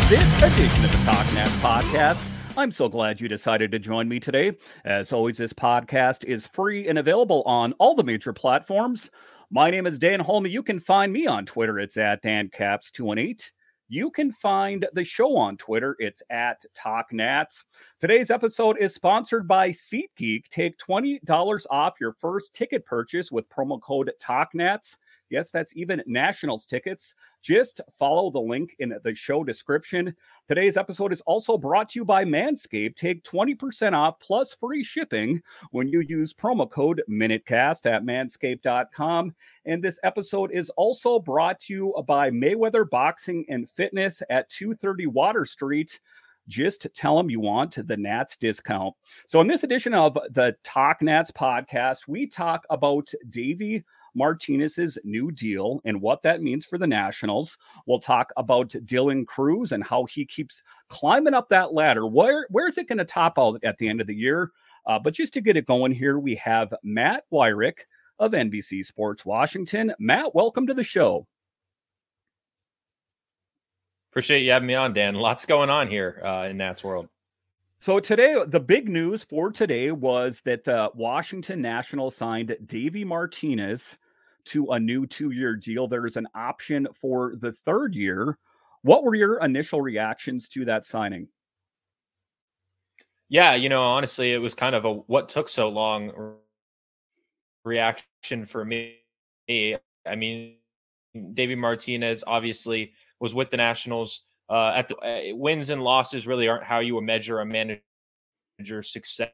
this edition of the Talk Nats podcast. I'm so glad you decided to join me today. As always, this podcast is free and available on all the major platforms. My name is Dan Holme. You can find me on Twitter. It's at DanCaps218. You can find the show on Twitter. It's at Talk Nats. Today's episode is sponsored by SeatGeek. Take $20 off your first ticket purchase with promo code TalkNats. Yes, that's even Nationals tickets. Just follow the link in the show description. Today's episode is also brought to you by Manscaped. Take 20% off plus free shipping when you use promo code MinuteCast at manscaped.com. And this episode is also brought to you by Mayweather Boxing and Fitness at 230 Water Street. Just tell them you want the Nats discount. So in this edition of the Talk Nats podcast, we talk about Davey Martinez's new deal and what that means for the Nationals. We'll talk about Dylan Crews and how he keeps climbing up that ladder. Where's it going to top out at the end of the year? But just to get it going here, we have Matt Weyrich of NBC Sports Washington. Matt, welcome to the show. Appreciate you having me on, Dan. Lots going on here in Nats world. So today, the big news for today was that the Washington Nationals signed Davey Martinez to a new 2-year deal. There's an option for the third year. What were your initial reactions to that signing? Yeah, honestly, it was kind of a what took so long reaction for me. I mean, Davey Martinez obviously was with the Nationals. Wins and losses really aren't how you measure a manager's success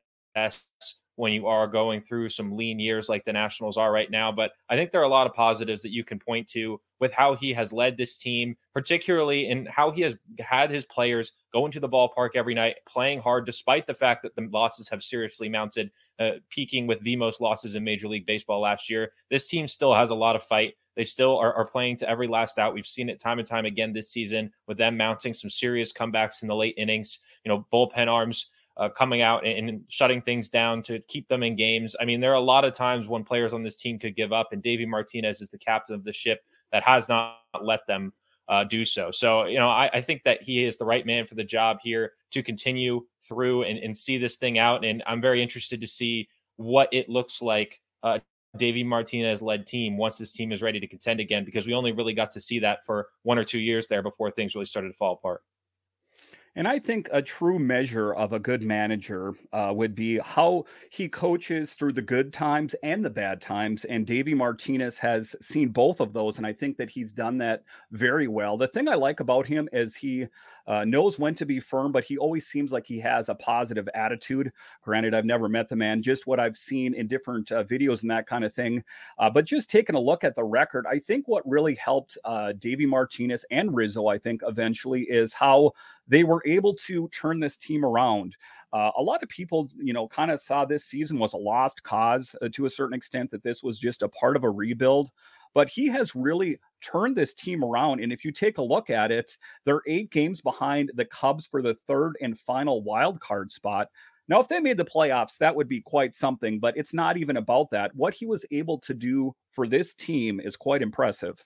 when you are going through some lean years like the Nationals are right now. But I think there are a lot of positives that you can point to with how he has led this team, particularly in how he has had his players go into the ballpark every night, playing hard, despite the fact that the losses have seriously mounted, peaking with the most losses in Major League Baseball last year. This team still has a lot of fight. They still are playing to every last out. We've seen it time and time again this season with them mounting some serious comebacks in the late innings, bullpen arms coming out and shutting things down to keep them in games. I mean, there are a lot of times when players on this team could give up, and Davey Martinez is the captain of the ship that has not let them do so. So, I think that he is the right man for the job here to continue through and see this thing out. And I'm very interested to see what it looks like Davey Martinez-led team once this team is ready to contend again, because we only really got to see that for 1 or 2 years there before things really started to fall apart. And I think a true measure of a good manager would be how he coaches through the good times and the bad times. And Davey Martinez has seen both of those, and I think that he's done that very well. The thing I like about him is he knows when to be firm, but he always seems like he has a positive attitude. Granted, I've never met the man, just what I've seen in different videos and that kind of thing. But just taking a look at the record, I think what really helped Davey Martinez and Rizzo, I think eventually, is how they were able to turn this team around. A lot of people, kind of saw this season was a lost cause to a certain extent, that this was just a part of a rebuild. But he has really turned this team around. And if you take a look at it, they're 8 games behind the Cubs for the third and final wild card spot. Now, if they made the playoffs, that would be quite something, but it's not even about that. What he was able to do for this team is quite impressive.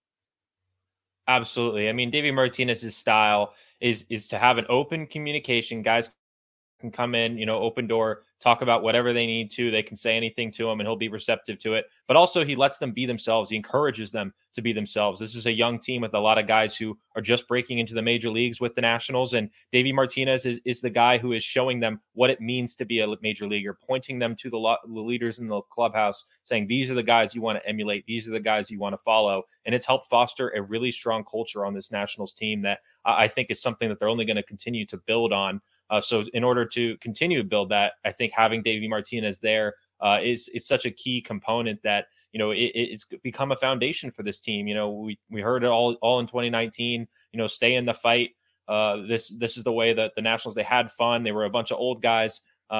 Absolutely. I mean, Davey Martinez's style is to have an open communication. Guys can come in, open door, talk about whatever they need to. They can say anything to him and he'll be receptive to it. But also he lets them be themselves. He encourages them to be themselves. This is a young team with a lot of guys who are just breaking into the major leagues with the Nationals. And Davey Martinez is the guy who is showing them what it means to be a major leaguer, pointing them to the leaders in the clubhouse, saying, these are the guys you want to emulate. These are the guys you want to follow. And it's helped foster a really strong culture on this Nationals team that I think is something that they're only going to continue to build on. So in order to continue to build that, I think having Davey Martinez there is such a key component that, it's become a foundation for this team. We heard it all in 2019, stay in the fight. This is the way that the Nationals, they had fun. They were a bunch of old guys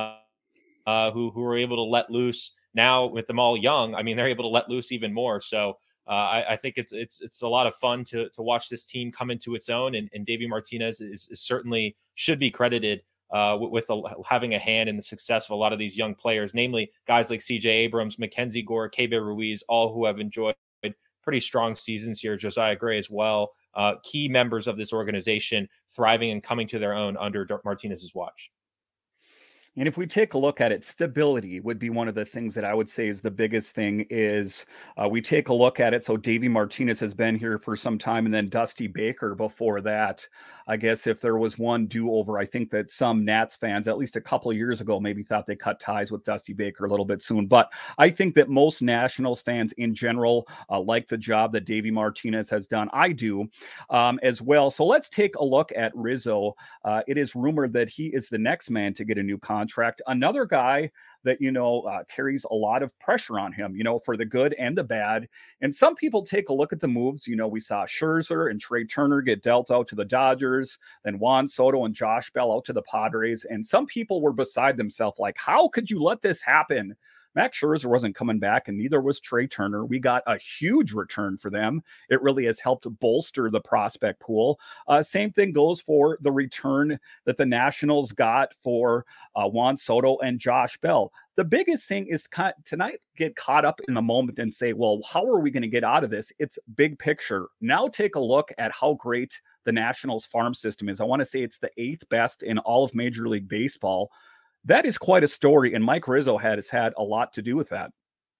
who were able to let loose. Now with them all young, I mean, they're able to let loose even more. So I think it's a lot of fun to watch this team come into its own, and Davey Martinez is certainly should be credited with having a hand in the success of a lot of these young players, namely guys like CJ Abrams, Mackenzie Gore, Keibert Ruiz, all who have enjoyed pretty strong seasons here. Josiah Gray as well. key members of this organization thriving and coming to their own under Martinez's watch. And if we take a look at it, stability would be one of the things that I would say is the biggest thing is we take a look at it. So Davey Martinez has been here for some time, and then Dusty Baker before that. I guess if there was one do-over, I think that some Nats fans, at least a couple of years ago, maybe thought they cut ties with Dusty Baker a little bit soon. But I think that most Nationals fans in general like the job that Davey Martinez has done. I do as well. So let's take a look at Rizzo. It is rumored that he is the next man to get a new contract. Another guy that, carries a lot of pressure on him, for the good and the bad. And some people take a look at the moves. We saw Scherzer and Trey Turner get dealt out to the Dodgers, then Juan Soto and Josh Bell out to the Padres. And some people were beside themselves, like, how could you let this happen? Max Scherzer wasn't coming back, and neither was Trey Turner. We got a huge return for them. It really has helped bolster the prospect pool. Same thing goes for the return that the Nationals got for Juan Soto and Josh Bell. The biggest thing is to not get caught up in the moment and say, well, how are we going to get out of this? It's big picture. Now take a look at how great the Nationals farm system is. I want to say it's the 8th best in all of Major League Baseball. That is quite a story, and Mike Rizzo has had a lot to do with that.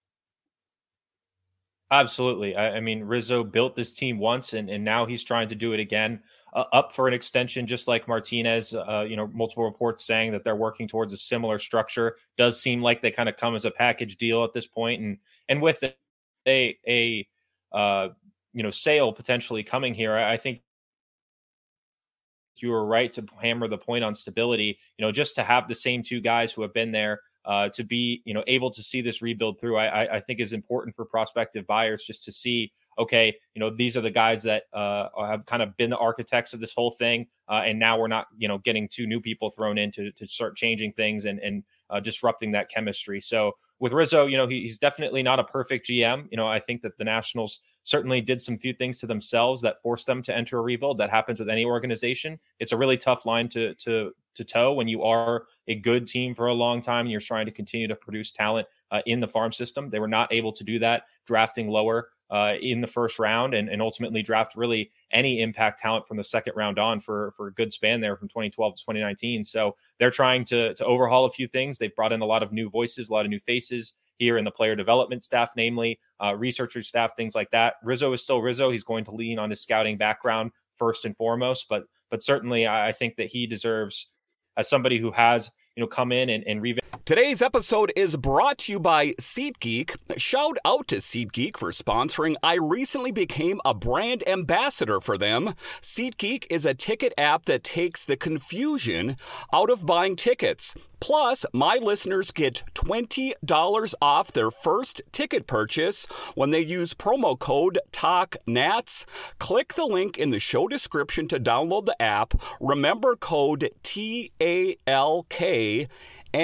Absolutely. I mean, Rizzo built this team once, and now he's trying to do it again, up for an extension, just like Martinez. Multiple reports saying that they're working towards a similar structure. Does seem like they kind of come as a package deal at this point, and with a sale potentially coming here, I think you were right to hammer the point on stability. Just to have the same two guys who have been there to be, able to see this rebuild through, I think is important for prospective buyers, just to see, okay, these are the guys that have kind of been the architects of this whole thing. And now we're not, getting two new people thrown in to start changing things and disrupting that chemistry. So with Rizzo, he's definitely not a perfect GM. I think that the Nationals certainly did some few things to themselves that forced them to enter a rebuild. That happens with any organization. It's a really tough line to toe when you are a good team for a long time and you're trying to continue to produce talent in the farm system. They were not able to do that, drafting lower in the first round and ultimately draft really any impact talent from the second round on for a good span there from 2012 to 2019. So they're trying to overhaul a few things. They've brought in a lot of new voices, a lot of new faces here in the player development staff, namely researcher staff, things like that. Rizzo is still Rizzo. He's going to lean on his scouting background first and foremost, but certainly I think that he deserves, as somebody who has come in and revamp. Today's episode is brought to you by SeatGeek. Shout out to SeatGeek for sponsoring. I recently became a brand ambassador for them. SeatGeek is a ticket app that takes the confusion out of buying tickets. Plus, my listeners get $20 off their first ticket purchase when they use promo code TALKNATS. Click the link in the show description to download the app. Remember code TALKNATS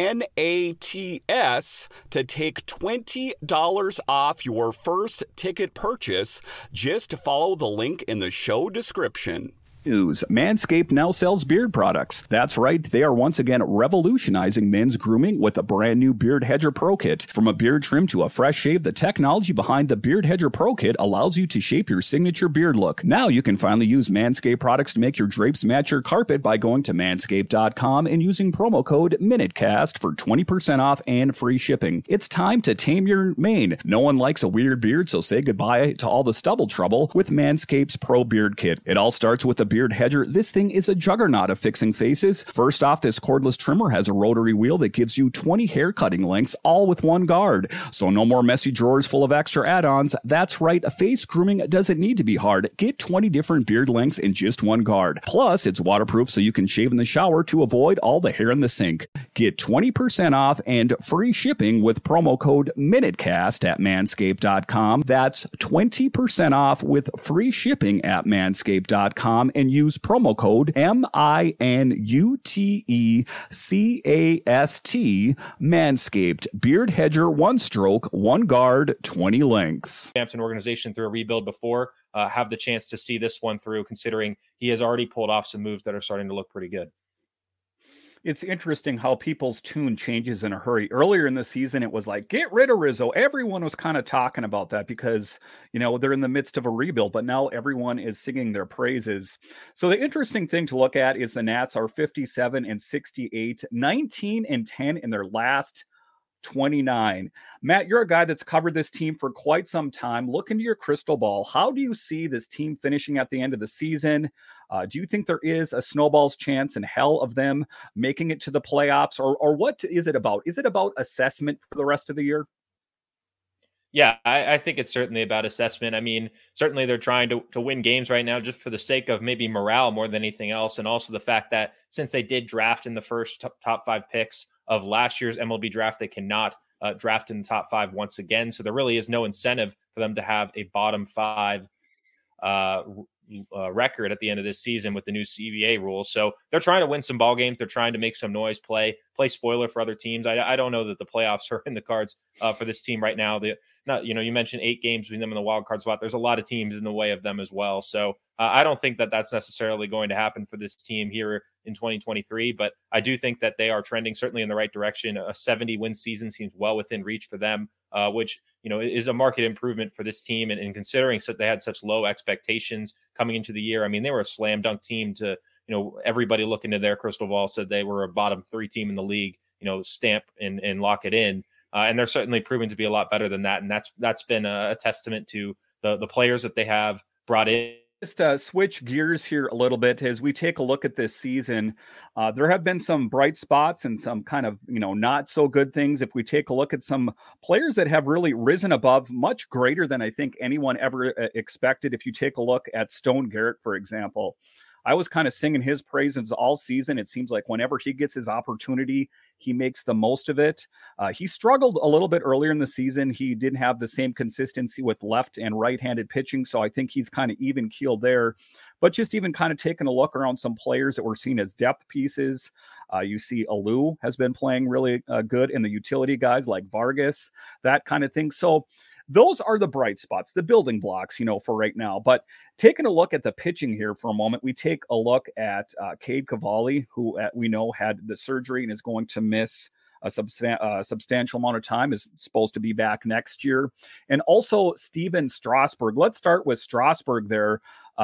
to take $20 off your first ticket purchase. Just follow the link in the show description. News. Manscaped now sells beard products. That's right, they are once again revolutionizing men's grooming with a brand new Beard Hedger Pro Kit. From a beard trim to a fresh shave, the technology behind the Beard Hedger Pro Kit allows you to shape your signature beard look. Now you can finally use Manscaped products to make your drapes match your carpet by going to manscaped.com and using promo code MINUTECAST for 20% off and free shipping. It's time to tame your mane. No one likes a weird beard, so say goodbye to all the stubble trouble with Manscaped's Pro Beard Kit. It all starts with the Beard Hedger. This thing is a juggernaut of fixing faces. First off, this cordless trimmer has a rotary wheel that gives you 20 hair cutting lengths, all with one guard. So no more messy drawers full of extra add-ons. That's right, face grooming doesn't need to be hard. Get 20 different beard lengths in just one guard. Plus, it's waterproof so you can shave in the shower to avoid all the hair in the sink. Get 20% off and free shipping with promo code MINUTECAST at manscaped.com. That's 20% off with free shipping at manscaped.com and use promo code MINUTECAST. Manscaped Beard Hedger, one stroke, one guard, 20 lengths. An organization through a rebuild before have the chance to see this one through, considering he has already pulled off some moves that are starting to look pretty good. It's interesting how people's tune changes in a hurry. Earlier in the season, it was like, get rid of Rizzo. Everyone was kind of talking about that because, they're in the midst of a rebuild, but now everyone is singing their praises. So the interesting thing to look at is the Nats are 57 and 68, 19 and 10 in their last 29. Matt, you're a guy that's covered this team for quite some time. Look into your crystal ball. How do you see this team finishing at the end of the season? Do you think there is a snowball's chance in hell of them making it to the playoffs? Or what is it about? Is it about assessment for the rest of the year? Yeah, I think it's certainly about assessment. I mean, certainly they're trying to win games right now just for the sake of maybe morale more than anything else. And also the fact that since they did draft in the first top five picks of last year's MLB draft, they cannot draft in the top five once again. So there really is no incentive for them to have a bottom five record at the end of this season with the new CBA rules. So they're trying to win some ball games. They're trying to make some noise, play spoiler for other teams. I don't know that the playoffs are in the cards for this team right now. You mentioned 8 games between them in the wild card spot. There's a lot of teams in the way of them as well. So I don't think that that's necessarily going to happen for this team here in 2023, but I do think that they are trending certainly in the right direction. A 70-win season seems well within reach for them, which is a market improvement for this team. And considering that they had such low expectations coming into the year, I mean, they were a slam dunk team to, everybody looking into their crystal ball said they were a bottom 3 team in the league, stamp and lock it in. And they're certainly proven to be a lot better than that. And that's been a testament to the players that they have brought in. Just switch gears here a little bit as we take a look at this season. There have been some bright spots and some kind of, not so good things. If we take a look at some players that have really risen above, much greater than I think anyone ever expected. If you take a look at Stone Garrett, for example, I was kind of singing his praises all season. It seems like whenever he gets his opportunity, he makes the most of it. He struggled a little bit earlier in the season. He didn't have the same consistency with left and right-handed pitching, so I think he's kind of even-keeled there. But just even kind of taking a look around some players that were seen as depth pieces, you see Alou has been playing really good in the utility guys like Vargas, that kind of thing. So those are the bright spots, the building blocks, for right now. But taking a look at the pitching here for a moment, we take a look at Cade Cavalli, who we know had the surgery and is going to miss a substantial amount of time, is supposed to be back next year. And also Steven Strasburg. Let's start with Strasburg there.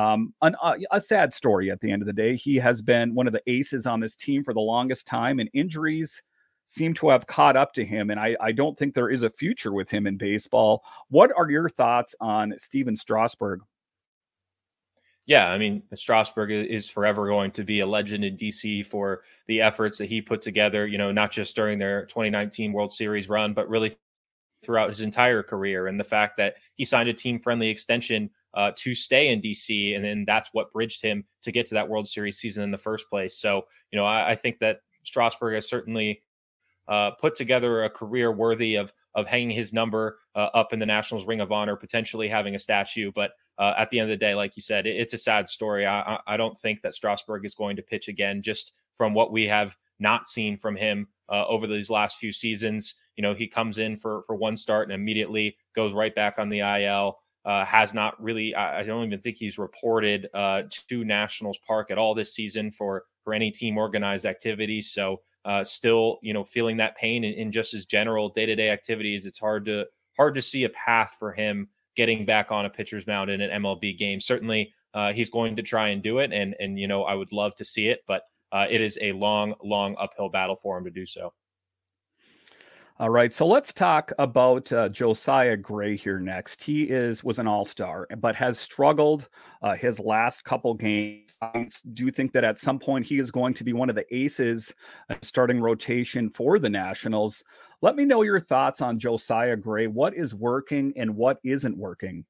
A sad story at the end of the day. He has been one of the aces on this team for the longest time, and injuries seem to have caught up to him. And I don't think there is a future with him in baseball. What are your thoughts on Steven Strasburg? Yeah, I mean, Strasburg is forever going to be a legend in DC for the efforts that he put together, not just during their 2019 World Series run, but really throughout his entire career. And the fact that he signed a team-friendly extension to stay in DC, and then that's what bridged him to get to that World Series season in the first place. So, I think that Strasburg has certainly put together a career worthy of hanging his number up in the Nationals Ring of Honor, potentially having a statue. But at the end of the day, like you said, it's a sad story. I don't think that Strasburg is going to pitch again, just from what we have not seen from him over these last few seasons. He comes in for one start and immediately goes right back on the IL. Has not really, I don't even think he's reported to Nationals Park at all this season for any team organized activities. So still, feeling that pain in just his general day-to-day activities. It's hard to see a path for him getting back on a pitcher's mound in an MLB game. Certainly, he's going to try and do it. And I would love to see it, but it is a long, long uphill battle for him to do so. All right, so let's talk about Josiah Gray here next. He was an all-star, but has struggled his last couple games. Do you think that at some point he is going to be one of the aces starting rotation for the Nationals? Let me know your thoughts on Josiah Gray. What is working and what isn't working?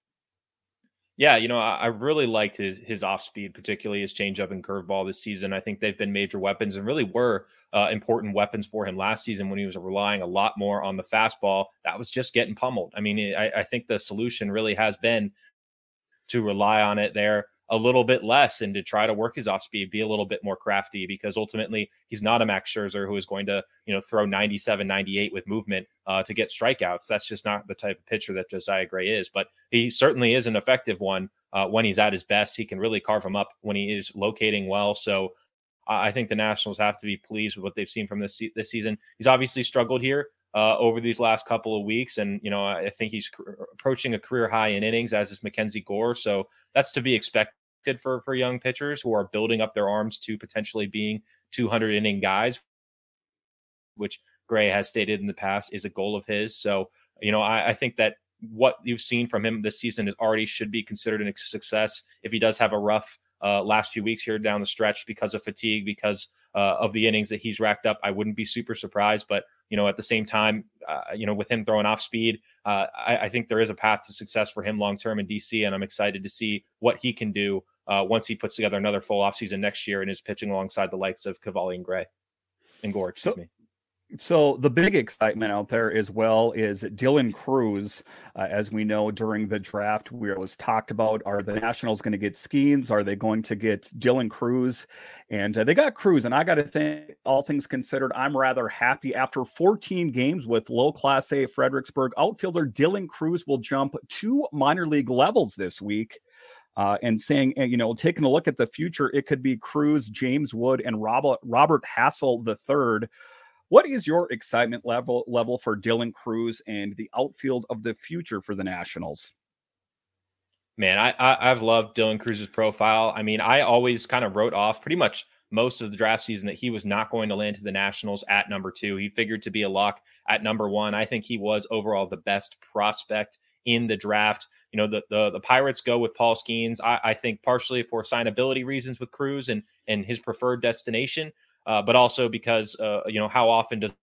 Yeah, I really liked his off speed, particularly his changeup and curveball this season. I think they've been major weapons and really were important weapons for him last season when he was relying a lot more on the fastball. That was just getting pummeled. I mean, I think the solution really has been to rely on it there a little bit less and to try to work his off speed, be a little bit more crafty, because ultimately he's not a Max Scherzer who is going to, throw 97, 98 with movement to get strikeouts. That's just not the type of pitcher that Josiah Gray is, but he certainly is an effective one when he's at his best. He can really carve him up when he is locating well. So I think the Nationals have to be pleased with what they've seen from this season. He's obviously struggled here over these last couple of weeks, and I think he's approaching a career high in innings, as is Mackenzie Gore. So that's to be expected for young pitchers who are building up their arms to potentially being 200 inning guys, which Gray has stated in the past is a goal of his. So I think that what you've seen from him this season is already should be considered a success. If he does have a rough last few weeks here down the stretch because of fatigue, because of the innings that he's racked up, I wouldn't be super surprised. But, at the same time, with him throwing off speed, I think there is a path to success for him long-term in DC. And I'm excited to see what he can do once he puts together another full offseason next year and is pitching alongside the likes of Cavalli and Gray and Gore, excuse me. So the big excitement out there as well is Dylan Crews. As we know, during the draft, it was talked about, are the Nationals going to get Skeens? Are they going to get Dylan Crews? And they got Crews. And I got to think, all things considered, I'm rather happy. After 14 games with low Class A Fredericksburg, outfielder Dylan Crews will jump 2 minor league levels this week. And saying, taking a look at the future, it could be Crews, James Wood, and Robert Hassel III. What is your excitement level for Dylan Crews and the outfield of the future for the Nationals? Man, I've loved Dylan Crews's profile. I mean, I always kind of wrote off pretty much most of the draft season that he was not going to land to the Nationals at number 2. He figured to be a lock at number 1. I think he was overall the best prospect in the draft. The Pirates go with Paul Skeens. I think partially for signability reasons with Crews and his preferred destination. But also because, how often does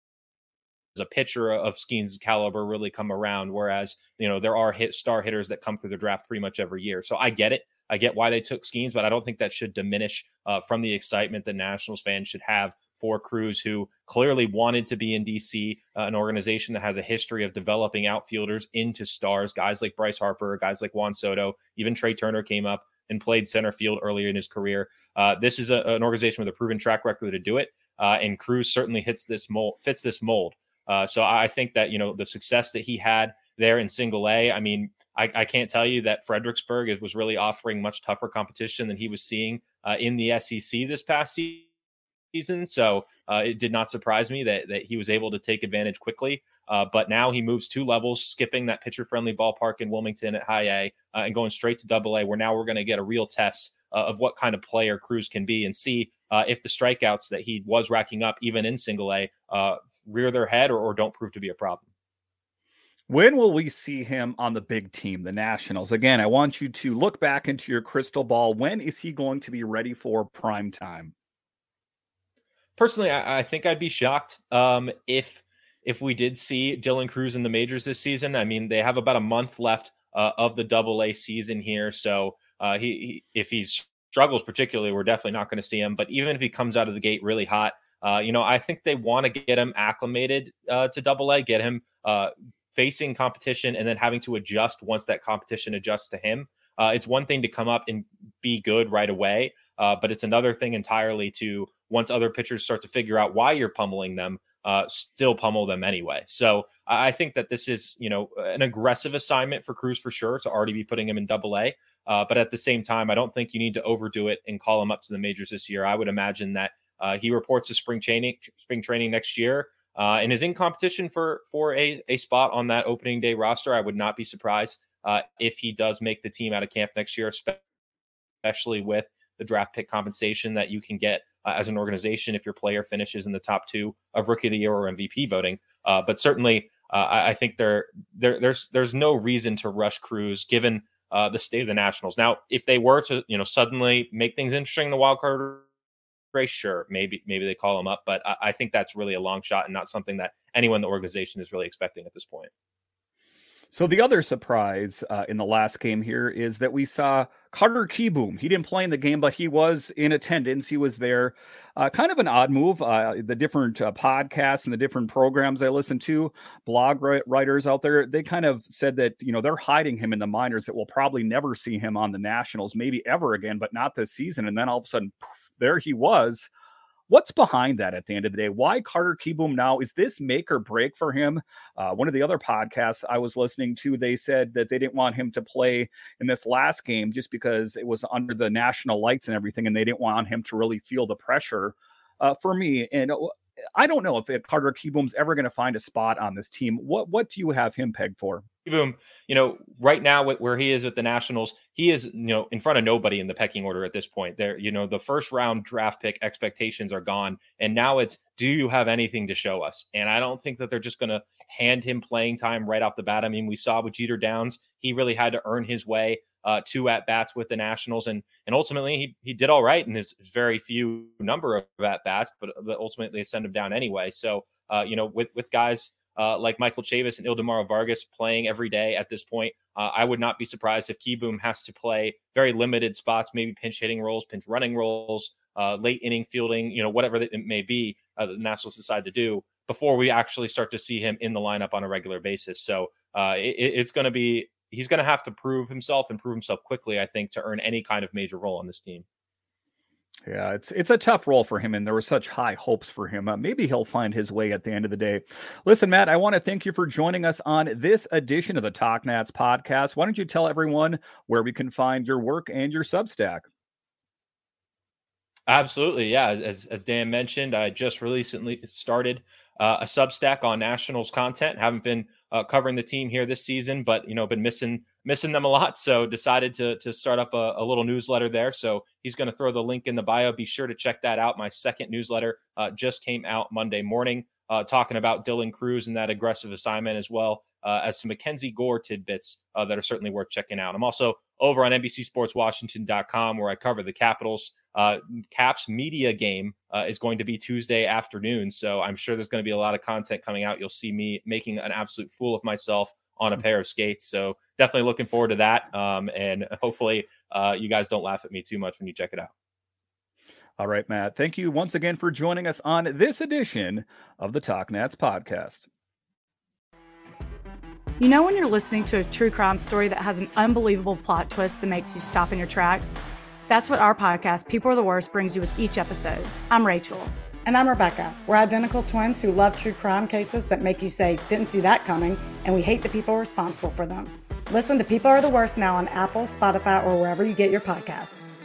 a pitcher of Skeens' caliber really come around? Whereas, there are star hitters that come through the draft pretty much every year. So I get it. I get why they took Skeens, but I don't think that should diminish from the excitement that Nationals fans should have for Crews, who clearly wanted to be in DC, an organization that has a history of developing outfielders into stars, guys like Bryce Harper, guys like Juan Soto, even Trey Turner came up and played center field earlier in his career. This is an organization with a proven track record to do it, and Crews certainly fits this mold. So I think that the success that he had there in Single A. I mean, I can't tell you that Fredericksburg was really offering much tougher competition than he was seeing in the SEC this past season. So it did not surprise me that he was able to take advantage quickly. But now he moves 2 levels, skipping that pitcher-friendly ballpark in Wilmington at High A and going straight to Double A, where now we're going to get a real test of what kind of player Crews can be and see if the strikeouts that he was racking up, even in Single A, rear their head or don't prove to be a problem. When will we see him on the big team, the Nationals? Again, I want you to look back into your crystal ball. When is he going to be ready for prime time? Personally, I think I'd be shocked if we did see Dylan Crews in the majors this season. I mean, they have about a month left of the Double A season here. So if he struggles particularly, we're definitely not going to see him. But even if he comes out of the gate really hot, I think they want to get him acclimated to Double A, get him facing competition and then having to adjust once that competition adjusts to him. It's one thing to come up and be good right away, but it's another thing entirely to, once other pitchers start to figure out why you're pummeling them, still pummel them anyway. So I think that this is, an aggressive assignment for Crews for sure, to already be putting him in Double A. But at the same time, I don't think you need to overdo it and call him up to the majors this year. I would imagine that he reports to spring training next year and is in competition for a spot on that opening day roster. I would not be surprised if he does make the team out of camp next year, especially with the draft pick compensation that you can get as an organization if your player finishes in the top 2 of Rookie of the Year or MVP voting. But certainly, I think there's no reason to rush Crews given the state of the Nationals. Now, if they were to suddenly make things interesting in the wild card race, sure, maybe they call him up, but I think that's really a long shot and not something that anyone in the organization is really expecting at this point. So the other surprise in the last game here is that we saw Carter Kieboom. He didn't play in the game, but he was in attendance. He was there. Kind of an odd move. The different podcasts and the different programs I listen to, blog writers out there, they kind of said that, they're hiding him in the minors, that we'll probably never see him on the Nationals, maybe ever again, but not this season. And then all of a sudden, poof, there he was What's behind that at the end of the day? Why Carter Kieboom now? Is this make or break for him? One of the other podcasts I was listening to, they said that they didn't want him to play in this last game just because it was under the national lights and everything, and they didn't want him to really feel the pressure. For me, and I don't know if Carter Kieboom's ever going to find a spot on this team. What do you have him pegged for? Kieboom, right now where he is at the Nationals, he is, in front of nobody in the pecking order at this point. There, the first round draft pick expectations are gone. And now it's, do you have anything to show us? And I don't think that they're just going to hand him playing time right off the bat. I mean, we saw with Jeter Downs, he really had to earn his way to at-bats with the Nationals. And ultimately he did all right in his very few number of at-bats, but ultimately they send him down anyway. So, with guys like Michael Chavis and Ildemaro Vargas playing every day at this point, I would not be surprised if Kieboom has to play very limited spots, maybe pinch hitting roles, pinch running roles, late inning fielding, whatever it may be, the Nationals decide to do before we actually start to see him in the lineup on a regular basis. So it's going to be, he's going to have to prove himself and prove himself quickly, I think, to earn any kind of major role on this team. Yeah, it's a tough role for him, and there were such high hopes for him. Maybe he'll find his way at the end of the day. Listen, Matt, I want to thank you for joining us on this edition of the Talk Nats podcast. Why don't you tell everyone where we can find your work and your Substack? Absolutely, yeah. As Dan mentioned, I just recently started a Substack on Nationals content. Haven't been covering the team here this season, but been missing them a lot. So decided to start up a little newsletter there. So he's going to throw the link in the bio. Be sure to check that out. My second newsletter just came out Monday morning, talking about Dylan Cruz and that aggressive assignment, as well as some Mackenzie Gore tidbits that are certainly worth checking out. I'm also over on NBCSportsWashington.com, where I cover the Capitals. Caps media game is going to be Tuesday afternoon, so I'm sure there's going to be a lot of content coming out. You'll see me making an absolute fool of myself on a pair of skates, so definitely looking forward to that, and hopefully you guys don't laugh at me too much when you check it out. All right, Matt, thank you once again for joining us on this edition of the Talk Nats podcast. When you're listening to a true crime story that has an unbelievable plot twist that makes you stop in your tracks? That's what our podcast, People Are the Worst, brings you with each episode. I'm Rachel. And I'm Rebecca. We're identical twins who love true crime cases that make you say, didn't see that coming, and we hate the people responsible for them. Listen to People Are the Worst now on Apple, Spotify, or wherever you get your podcasts.